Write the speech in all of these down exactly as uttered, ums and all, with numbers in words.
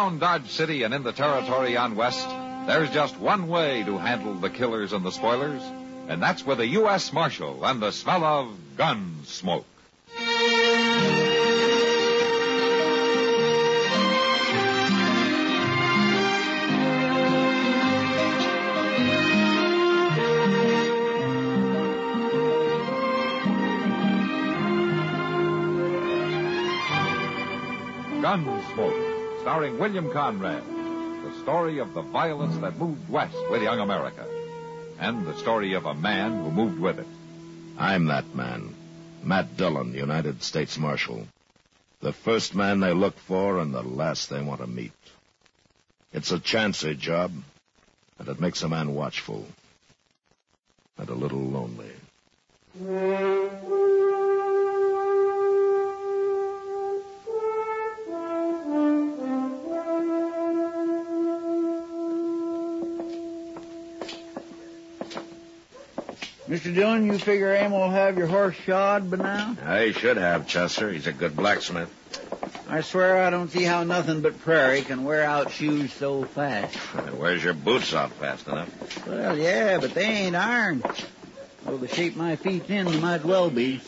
around Dodge City and in the territory on west, there's just one way to handle the killers and the spoilers, and that's with a U S Marshal and the smell of gun smoke. Gunsmoke, starring William Conrad. The story of the violence that moved west with young America. And the story of a man who moved with it. I'm that man. Matt Dillon, United States Marshal. The first man they look for and the last they want to meet. It's a chancy job, and it makes a man watchful. And a little lonely. Mister Dillon, you figure Emil will have your horse shod by now? Yeah, he should have, Chester. He's a good blacksmith. I swear I don't see how nothing but prairie can wear out shoes so fast. It wears your boots out fast enough. Well, yeah, but they ain't iron. Well, the shape my feet's in, they might well be.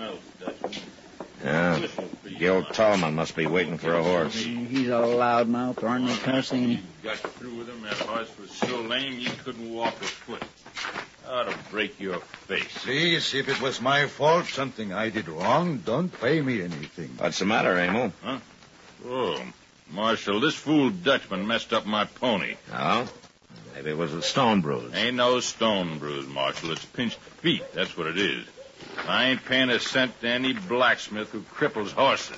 Yeah, Gil Tallman must be waiting for a horse. He's a loudmouth, aren't they, cuss, ain't he? Got through with him. That horse was so lame he couldn't walk a foot. Ought to break your face. Please, if it was my fault, something I did wrong, don't pay me anything. What's the matter, Emil? Huh? Oh, Marshal, this fool Dutchman messed up my pony. Oh? Maybe it was a stone bruise. Ain't no stone bruise, Marshal. It's pinched feet. That's what it is. I ain't paying a cent to any blacksmith who cripples horses.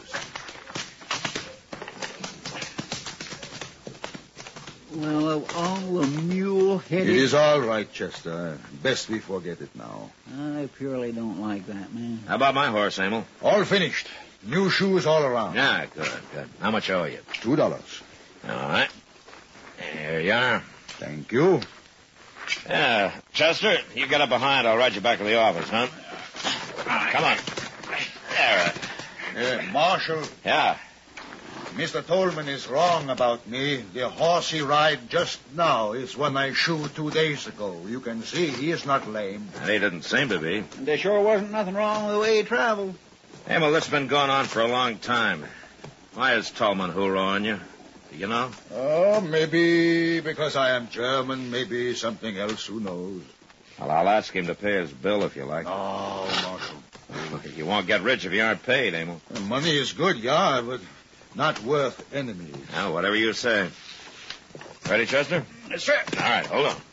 Well, of all the mule-headed... It is all right, Chester. Best we forget it now. I purely don't like that, man. How about my horse, Emil? All finished. New shoes all around. Yeah, good, good. How much owe you? Two dollars. All right. Here you are. Thank you. Yeah, Chester, you get up behind. I'll ride you back to the office, huh? Come on. There. Uh, Marshal. Yeah. Mister Tolman is wrong about me. The horse he ride just now is one I shoot two days ago. You can see he is not lame. He didn't seem to be. And there sure wasn't nothing wrong with the way he traveled. Hey, well, this has been going on for a long time. Why is Tolman hoorahing you? Do you know? Oh, maybe because I am German, maybe something else, who knows. Well, I'll ask him to pay his bill if you like. Oh, Marshal. You won't get rich if you aren't paid, Emil. The money is good, yeah, but not worth enemies. Now, whatever you say. Ready, Chester? Yes, sir. All right, hold on.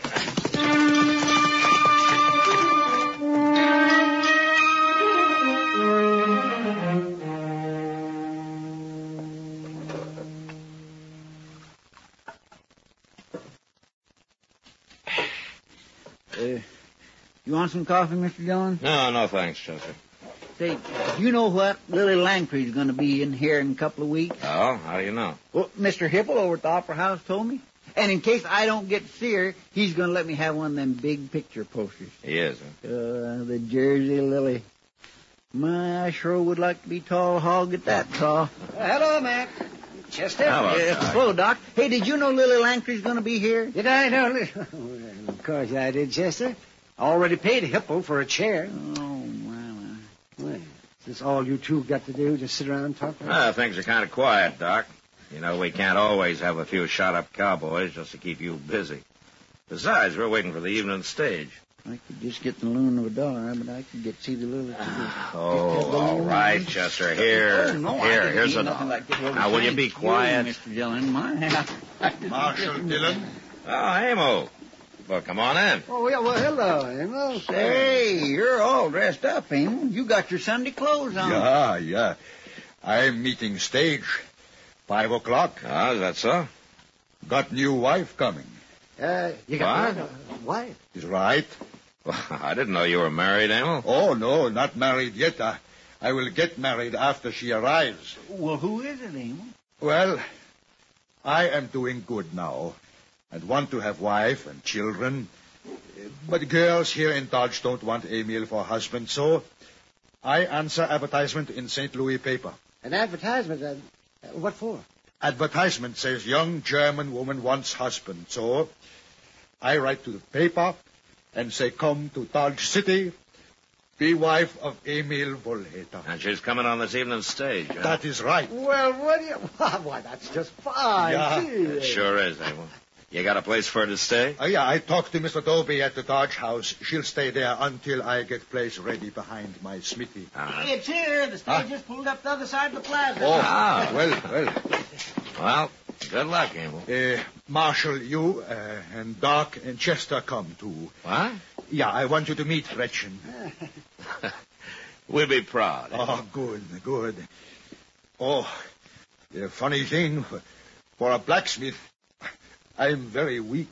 Uh, you want some coffee, Mister Dillon? No, no, thanks, Chester. Say, you know what? Lily Langtry's going to be in here in a couple of weeks. Oh, how do you know? Well, Mister Hipple over at the Opera House told me. And in case I don't get to see her, he's going to let me have one of them big picture posters. He is, huh? Uh, the Jersey Lily. My, I sure would like to be tall hog at that tall. Uh, hello, Mac. Chester? Hello, Uh, Doc. hello, Doc. Hey, did you know Lily Langtry's going to be here? Did I know? Well, of course I did, Chester. I already paid Hippo for a chair. Oh, my, my. Well, is this all you two got to do? Just sit around and talk? Ah, things are kind of quiet, Doc. You know, we can't always have a few shot-up cowboys just to keep you busy. Besides, we're waiting for the evening stage. I could just get the loan of a dollar, but I could get to see the Lily. Oh, all right, Chester. Here, Oh, no, I here, didn't here's mean a nothing dollar. like this. Well, Now, will you thank be quiet? Mister Dillon, my. Marshal Dillon. Oh, Amo. Well, come on in. Oh, yeah, well, hello, Emil. Hey, you're all dressed up, Emil. You got your Sunday clothes on. Yeah, yeah. I'm meeting stage. Five o'clock. Oh, is that so? Got new wife coming. Uh, you got What? a wife? Is right? Well, I didn't know you were married, Amo. Oh, no, not married yet. I, I will get married after she arrives. Well, who is it, Emil? Well, I am doing good now and want to have wife and children. But girls here in Dodge don't want Emil for husband, so I answer advertisement in Saint Louis paper. An advertisement? Uh, what for? Advertisement says young German woman wants husband. So I write to the paper and say, come to Dodge City, be wife of Emil Volheta. And she's coming on this evening's stage, huh? That is right. Well, what do you... Why, that's just fine. Yeah. Gee. It sure is, Abel. You got a place for her to stay? Uh, yeah, I talked to Mister Dobie at the Dodge House. She'll stay there until I get place ready behind my smithy. Uh-huh. It's here. The stage just pulled up the other side of the plaza. Oh, Ah. well, well. Well, good luck, Abel. Uh, Marshal, you uh, and Doc and Chester come too. What? Yeah, I want you to meet Gretchen. We'll be proud. Oh, good, good. Oh, the funny thing, for a blacksmith, I'm very weak.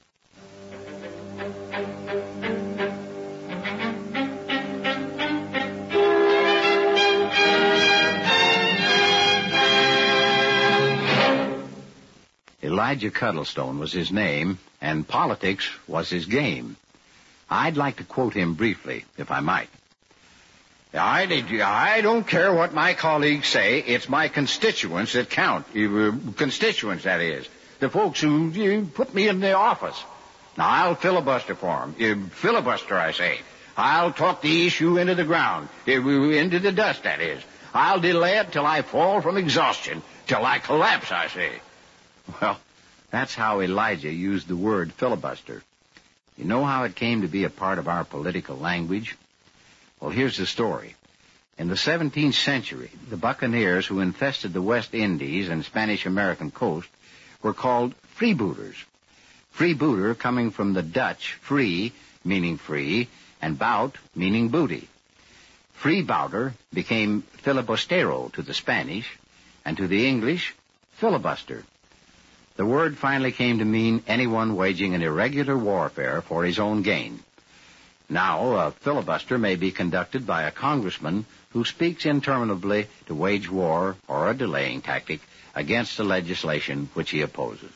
Elijah Cuddlestone was his name, and politics was his game. I'd like to quote him briefly, if I might. I, I don't care what my colleagues say. It's my constituents that count. Uh, constituents, that is. The folks who uh, put me in the office. Now, I'll filibuster for them. Uh, filibuster, I say. I'll talk the issue into the ground. Uh, into the dust, that is. I'll delay it till I fall from exhaustion. Till I collapse, I say. Well, that's how Elijah used the word filibuster. You know how it came to be a part of our political language? Well, here's the story. In the seventeenth century, the buccaneers who infested the West Indies and Spanish-American coast were called freebooters. Freebooter coming from the Dutch free, meaning free, and bout, meaning booty. Freebouter became filibustero to the Spanish, and to the English, filibuster. The word finally came to mean anyone waging an irregular warfare for his own gain. Now, a filibuster may be conducted by a congressman who speaks interminably to wage war or a delaying tactic against the legislation which he opposes.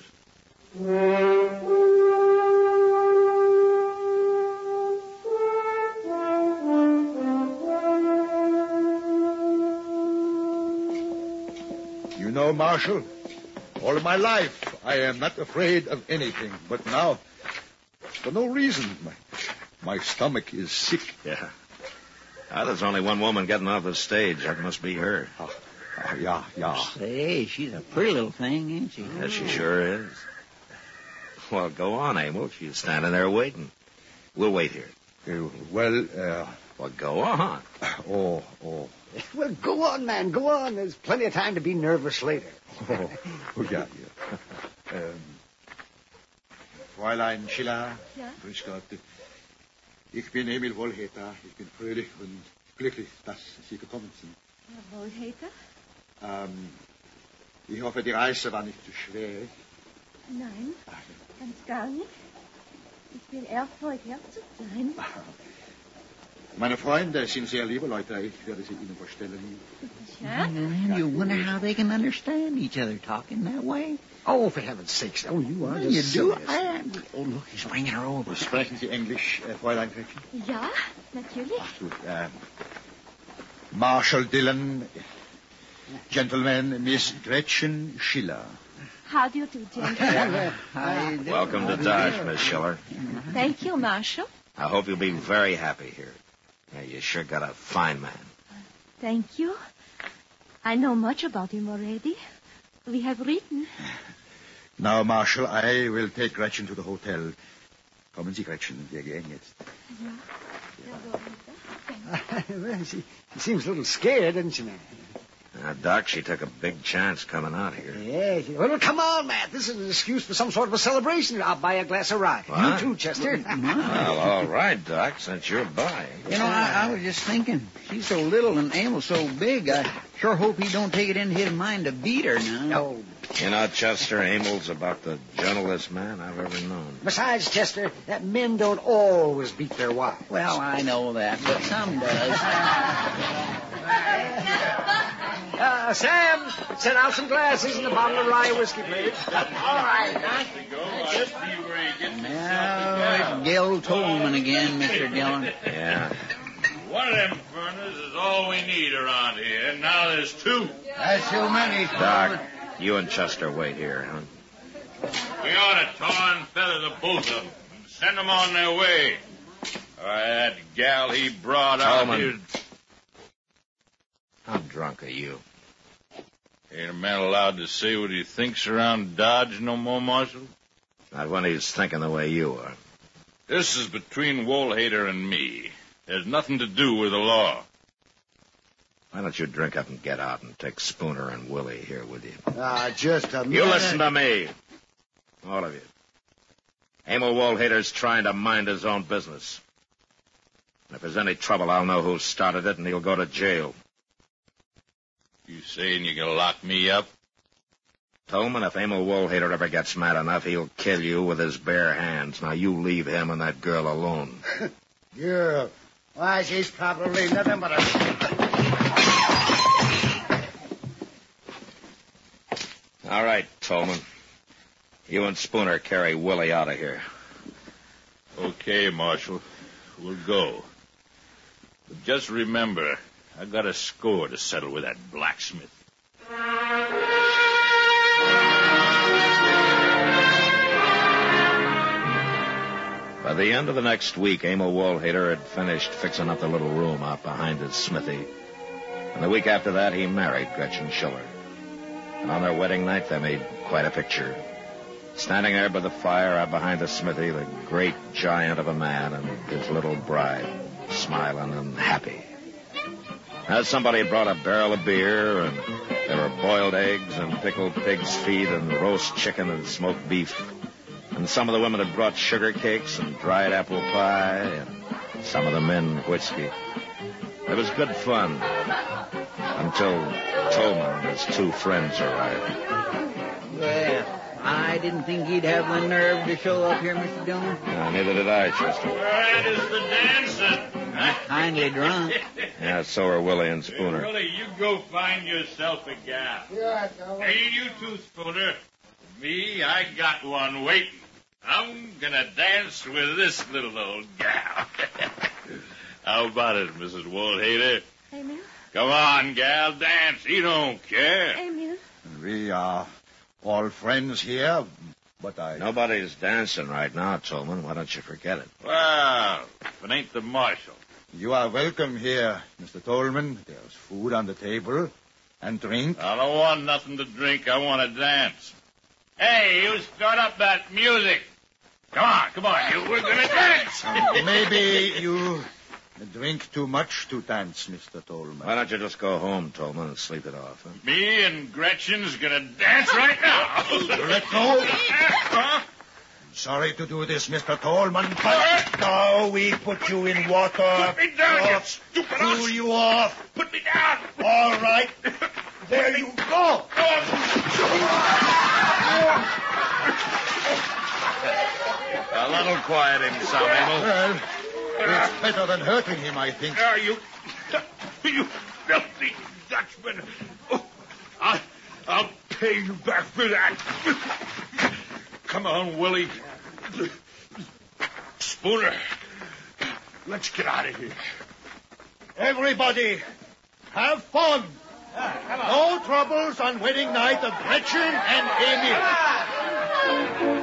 You know, Marshal, all my life I am not afraid of anything. But now, for no reason, my, my stomach is sick. Yeah. Ah, there's only one woman getting off the stage. That must be her. Oh, oh, yeah, yeah. Say, she's a pretty little thing, ain't she? Yes, she sure is. Well, go on, Abel. She's standing there waiting. We'll wait here. Uh, well, uh... Well, go on. Oh, oh. Well, go on, man, go on. There's plenty of time to be nervous later. Oh, oh ja, ja. Ähm, Fräulein Schiller, ja? grüß Gott. Ich bin Emil Volheta. Ich bin fröhlich und glücklich, dass Sie gekommen sind. Herr Volheta? Ähm, ich hoffe, die Reise war nicht zu schwer. Nein, ganz gar nicht. Ich bin erfreut, hier zu sein. Meine Freunde sind sehr liebe Leute. Ich werde sie Ihnen vorstellen. Ja? You wonder how they can understand each other talking that way? Oh, for heaven's sakes. Oh, you are You just do? silly. I, oh, look, he's bringing her over. Sprechen Sie Englisch, äh, Fräulein Gretchen? Ja, natürlich. Ach, gut. Äh, Marshal Dillon, gentlemen, Miss Gretchen Schiller. How do you do, gentlemen? Hi there. Welcome to Dodge, Miss Schiller. Thank you, Marshal. I hope you'll be very happy here. Yeah, you sure got a fine man. Thank you. I know much about him already. We have written. Now, Marshal, I will take Gretchen to the hotel. Kommen Sie, Gretchen. Wir gehen jetzt. Well, she, she seems a little scared, doesn't she, man? Now, Doc, she took a big chance coming out here. Yeah. She, well, come on, Matt. This is an excuse for some sort of a celebration. I'll buy a glass of rye. What? You too, Chester. Well, all right, Doc, since you're buying. You know, I, I was just thinking, she's so little and Emil's so big, I sure hope he don't take it into his mind to beat her now. Oh. You know, Chester, Emil's about the gentlest man I've ever known. Besides, Chester, that men don't always beat their wives. Well, I know that, but some does. Uh, Sam, set out some glasses and a bottle of rye whiskey, please. All right, huh? Just be where he gets Now, it's Gil Tolman again, Mister Dillon. Yeah. One of them furnaces is all we need around here. Now there's two. That's too many. Doc, You and Chester wait here, huh? We ought to tar and feather the both of them and send them on their way. All right, that gal he brought out Tolman. here... How drunk are you? Ain't a man allowed to say what he thinks around Dodge no more, Marshal? Not when he's thinking the way you are. This is between Woolhader and me. There's nothing to do with the law. Why don't you drink up and get out and take Spooner and Willie here with you? Ah, just a minute. You listen to me. All of you. Emil Woolhader's trying to mind his own business. And if there's any trouble, I'll know who started it, and he'll go to jail. You saying you're going to lock me up? Tolman, if Emil Woolhader ever gets mad enough, he'll kill you with his bare hands. Now, you leave him and that girl alone. Girl. Why, she's probably nothing but a... All right, Tolman. You and Spooner carry Willie out of here. Okay, Marshal. We'll go. But just remember, I got a score to settle with that blacksmith. By the end of the next week, Emil Woolhader had finished fixing up the little room out behind his smithy. And the week after that, he married Gretchen Schiller. And on their wedding night, they made quite a picture. Standing there by the fire out behind the smithy, the great giant of a man and his little bride, smiling and happy. Now, somebody had brought a barrel of beer, and there were boiled eggs and pickled pig's feet and roast chicken and smoked beef. And some of the women had brought sugar cakes and dried apple pie, and some of the men whiskey. It was good fun until Tolman and his two friends arrived. Well, I didn't think he'd have the nerve to show up here, Mister Dillon. No, neither did I, Chester. That is the dancing. Kindly drunk. Yeah, so are Willie and Spooner. Willie, you go find yourself a gal. Yeah, fella. Hey, you too, Spooner. Me, I got one waiting. I'm gonna dance with this little old gal. How about it, Missus Woolhader? Emil? Come on, gal, dance. He don't care. Emil? We are all friends here, but I... Nobody's dancing right now, Tolman. Why don't you forget it? Well, if it ain't the marshal. You are welcome here, Mister Tolman. There's food on the table and drink. I don't want nothing to drink. I want to dance. Hey, you start up that music. Come on, come on, you. We're going to dance. Uh, maybe you drink too much to dance, Mister Tolman. Why don't you just go home, Tolman, and sleep it off, huh? Me and Gretchen's going to dance right now. Let go. Huh? Sorry to do this, Mister Tolman, but now we put you in water. Put me down, you Oh, stupid cool ass. you off. Put me down. All right. There you go. A little quiet him some, Emil. Well, it's better than hurting him, I think. Now, you, you filthy Dutchman. Oh, I'll, I'll pay you back for that. Come on, Willie. Spooner, let's get out of here. Everybody, have fun. No troubles on wedding night of Gretchen and Emil.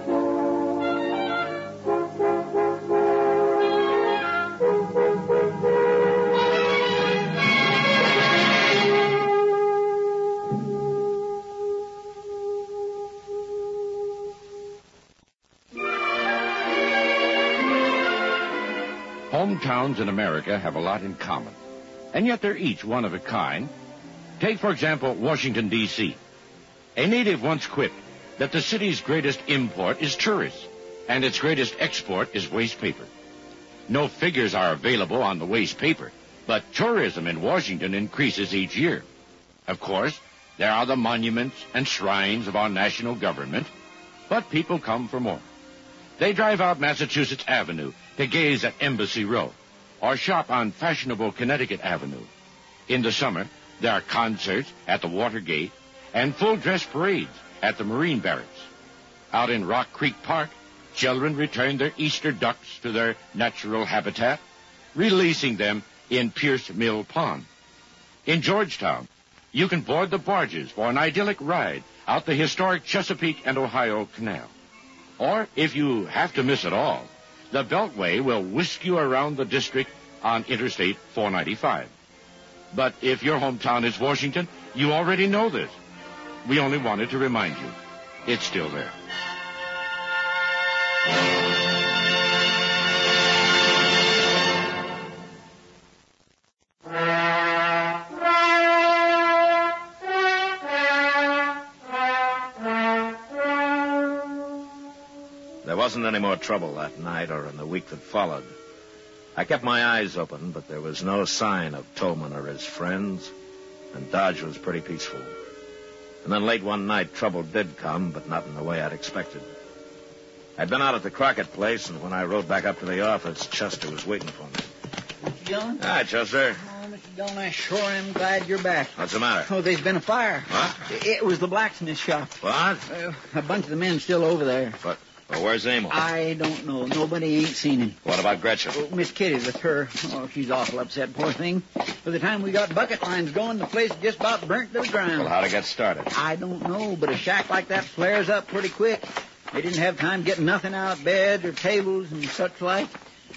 Hometowns in America have a lot in common, and yet they're each one of a kind. Take, for example, Washington, D C A native once quipped that the city's greatest import is tourists, and its greatest export is waste paper. No figures are available on the waste paper, but tourism in Washington increases each year. Of course, there are the monuments and shrines of our national government, but people come for more. They drive out Massachusetts Avenue to gaze at Embassy Row or shop on fashionable Connecticut Avenue. In the summer, there are concerts at the Watergate and full-dress parades at the Marine Barracks. Out in Rock Creek Park, children return their Easter ducks to their natural habitat, releasing them in Pierce Mill Pond. In Georgetown, you can board the barges for an idyllic ride out the historic Chesapeake and Ohio Canal. Or, if you have to miss it all, the Beltway will whisk you around the district on Interstate four ninety-five. But if your hometown is Washington, you already know this. We only wanted to remind you. It's still there. There wasn't any more trouble that night or in the week that followed. I kept my eyes open, but there was no sign of Tolman or his friends, and Dodge was pretty peaceful. And then late one night, trouble did come, but not in the way I'd expected. I'd been out at the Crockett place, and when I rode back up to the office, Chester was waiting for me. Mister Dillon? Hi, Chester. Oh, Mister Dillon, I sure am glad you're back. What's the matter? Oh, there's been a fire. What? It was the blacksmith shop. What? Uh, a bunch of the men still over there. What? Well, where's Emil? I don't know. Nobody ain't seen him. What about Gretchen? Oh, Miss Kitty with her. Oh, she's awful upset, poor thing. By the time we got bucket lines going, the place just about burnt to the ground. Well, how'd it get started? I don't know, but a shack like that flares up pretty quick. They didn't have time getting nothing out, beds or tables and such like.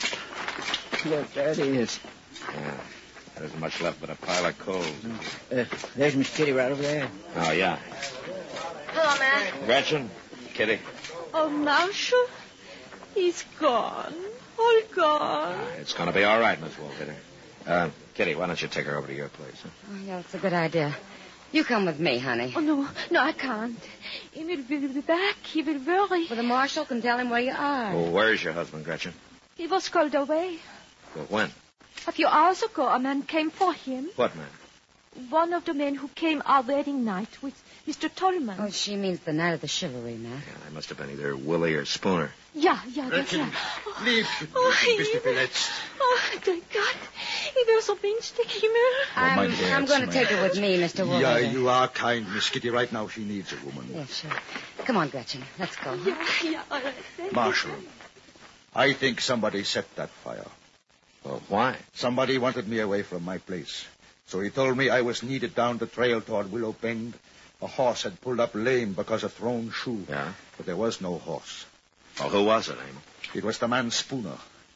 Look, there it is. Yeah. There isn't much left but a pile of coals. Uh, there's Miss Kitty right over there. Oh, yeah. Hello, Matt. Gretchen? Kitty? Oh, Marshall, he's gone. All gone. Ah, it's going to be all right, Miss Wolfhitter. Uh, Kitty, why don't you take her over to your place? Huh? Oh, yeah, it's a good idea. You come with me, honey. Oh, no, no, I can't. Emil will be back. He will worry. Well, the marshal can tell him where you are. Well, where's your husband, Gretchen? He was called away. Well, when? A few hours ago, a man came for him. What man? One of the men who came our wedding night with Mister Tolman. Oh, she means the night of the chivalry, Matt. Yeah, they must have been either Willie or Spooner. Yeah, yeah, that's Gretchen, right. Oh, leave, oh, Mister Phillips. Oh, thank God. He was so pinchtig, Emil. I'm, my dear, I'm going to it's take my- her with me, Mister Wolfhitter. Yeah, you are kind, Miss Kitty. Right now, she needs a woman. Yeah, sure. Come on, Gretchen. Let's go. Huh? Yeah, yeah, all right. Thank Marshal, you. I think somebody set that fire. Well, why? Somebody wanted me away from my place. So he told me I was needed down the trail toward Willow Bend. A horse had pulled up lame because of thrown shoe. Yeah? But there was no horse. Well, who was it, Emil? It was the man Spooner.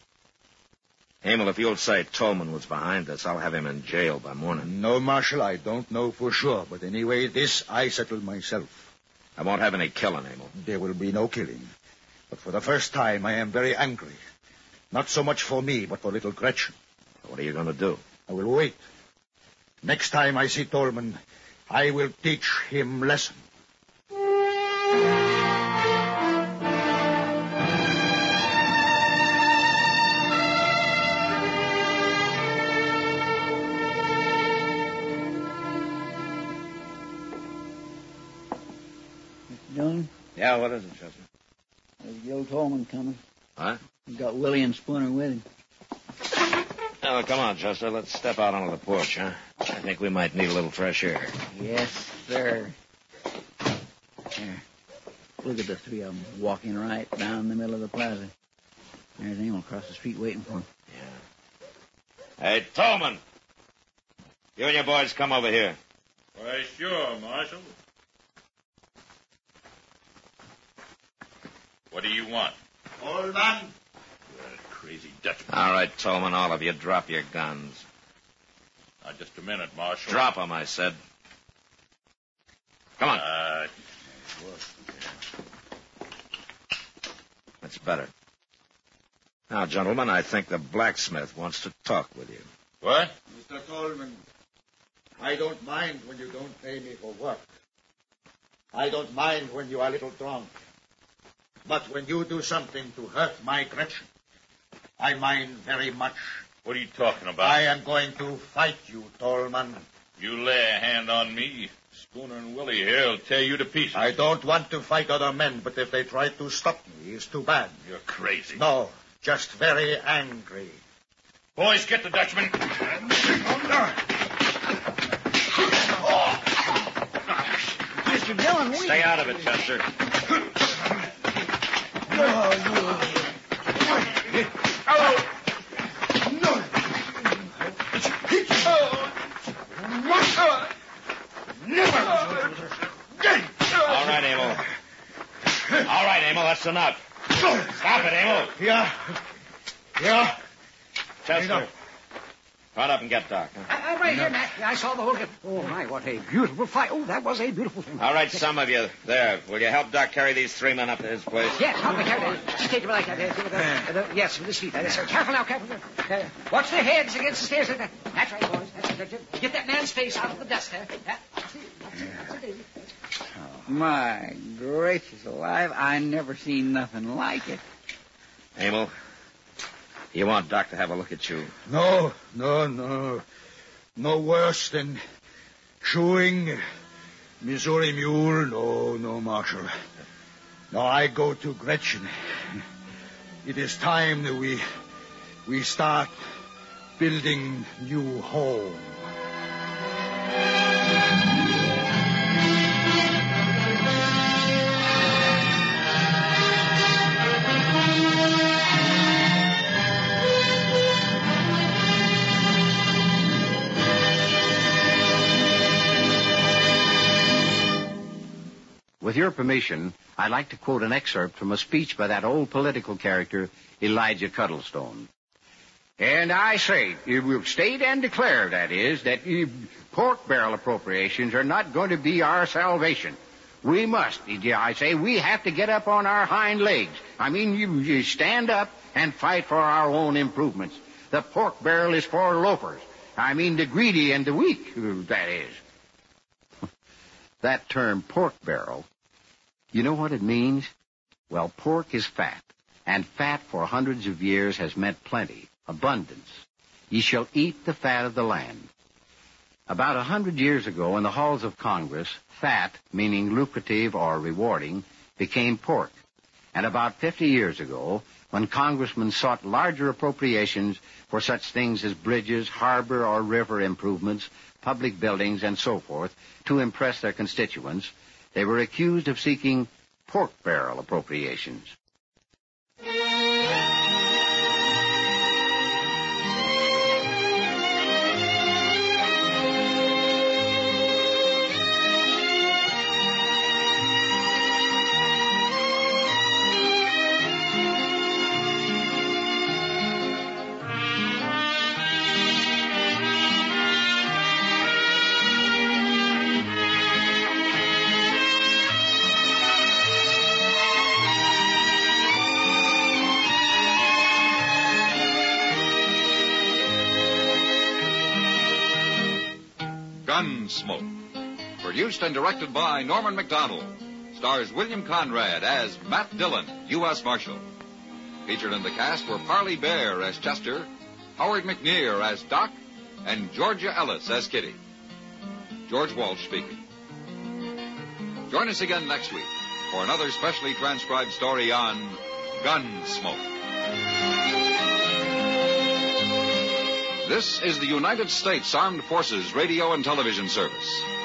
Emil, if you'll say Tolman was behind this, I'll have him in jail by morning. No, Marshal, I don't know for sure. But anyway, this I settled myself. I won't have any killing, Emil. There will be no killing. But for the first time, I am very angry. Not so much for me, but for little Gretchen. What are you going to do? I will wait. Next time I see Tolman, I will teach him lesson. Mister Dillon, Yeah, what is it, Chester? there's Gil Tolman coming. Huh? He's got Willie and Spooner with him. Oh, come on, Chester. Let's step out onto the porch, huh? I think we might need a little fresh air. Yes, sir. There. Look at the three of them walking right down the middle of the plaza. There's Emil across the street waiting for him. Yeah. Hey, Tolman! You and your boys come over here. Why, sure, Marshal. What do you want? Hold on. Crazy Dutchman. All right, Tolman, all of you, drop your guns. Now, just a minute, Marshal. Drop them, I said. Come on. Uh, That's better. Now, gentlemen, I think the blacksmith wants to talk with you. what? Mister Tolman, I don't mind when you don't pay me for work. I don't mind when you are a little drunk. But when you do something to hurt my Gretchen, I mind very much. What are you talking about? I am going to fight you, Tolman. You lay a hand on me, Spooner and Willie here will tear you to pieces. I don't want to fight other men, but if they try to stop me, it's too bad. You're crazy. No, just very angry. Boys, get the Dutchman. Mister Dillon, we... Stay out of it, Chester. that's enough. Stop it, Emil. Yeah. Yeah. Chester, run up and get Doc. I'm right here, Matt. I saw the whole thing. Oh, my, what a beautiful fight. Oh, that was a beautiful thing. All right, some of you. There. Will you help Doc carry these three men up to his place? Yes, help me carry it. Just take him like that. Uh, uh, uh, yes, with his feet. Uh, sir. Careful now, careful. Uh, watch their heads against the stairs. Uh, That's right, boys. That's right. Get that man's face out of the dust there. Uh, that's it. That's it. My gracious alive, I never seen nothing like it. Emil, you want Doc to have a look at you? No, no, no. No worse than chewing Missouri Mule. No, no, Marshal. No, I go to Gretchen. It is time that we we start building new home. With your permission, I'd like to quote an excerpt from a speech by that old political character, Elijah Cuddlestone. And I say, you will state and declare, that is, that uh, pork barrel appropriations are not going to be our salvation. We must, I say, we have to get up on our hind legs. I mean, you, you stand up and fight for our own improvements. The pork barrel is for loafers. I mean, the greedy and the weak, that is. That term, pork barrel, you know what it means? Well, pork is fat, and fat for hundreds of years has meant plenty, abundance. Ye shall eat the fat of the land. About a hundred years ago, in the halls of Congress, fat, meaning lucrative or rewarding, became pork. And about fifty years ago, when congressmen sought larger appropriations for such things as bridges, harbor or river improvements, public buildings, and so forth, to impress their constituents, they were accused of seeking pork barrel appropriations. Gunsmoke. Produced and directed by Norman McDonald. Stars William Conrad as Matt Dillon, U S Marshal. Featured in the cast were Parley Bear as Chester, Howard McNear as Doc, and Georgia Ellis as Kitty. George Walsh speaking. Join us again next week for another specially transcribed story on Gunsmoke. This is the United States Armed Forces Radio and Television Service.